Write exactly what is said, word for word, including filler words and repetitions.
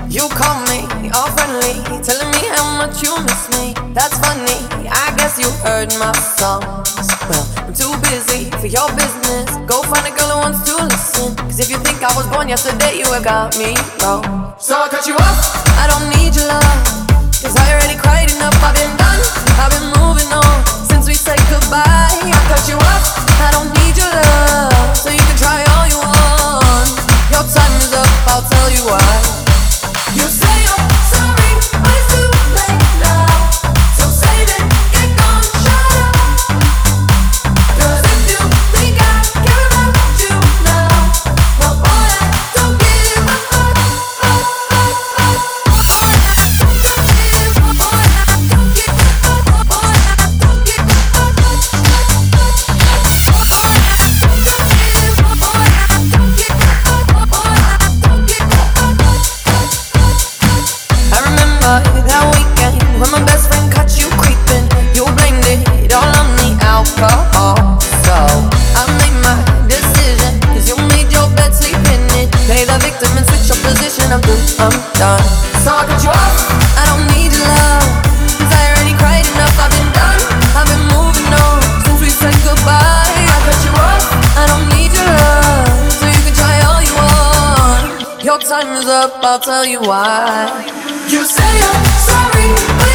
You call me all friendly, telling me how much you miss me. That's funny, I guess you heard my songs. Well, I'm too busy for your business. Go find a girl who wants to listen. Cause if you think I was born yesterday, you have got me wrong. So I cut you off. I don't need your love, cause I already cried enough. I've been done, I've been moving on since we said goodbye. I cut you off. I don't need your love, so you can try all you want. Your time is up, I'll tell you why. You say you're sorry, but it's too late now. So save it, get gone, shut up. Cause if you think I care about you now, well boy, I don't give a fuck. Boy, I don't give a fuck. Boy, I don't give a fuck. Boy, I don't give a fuck. Boy, I don't give a fuck. Boy, I don't give a fuck. Boy, I don't give a fuck. I remember that weekend when my best friend caught you creeping. You blamed it all on the alcohol. So I made my decision, cause you made your bed, sleep in it. Play the victim and switch your position. I'm through, I'm done. So I cut you off. I don't need your love, cause I already cried enough. I've been done, I've been moving on since we said goodbye. I cut you off. I don't need your love, so you can try all you want. Your time is up, I'll tell you why. You say you're sorry, but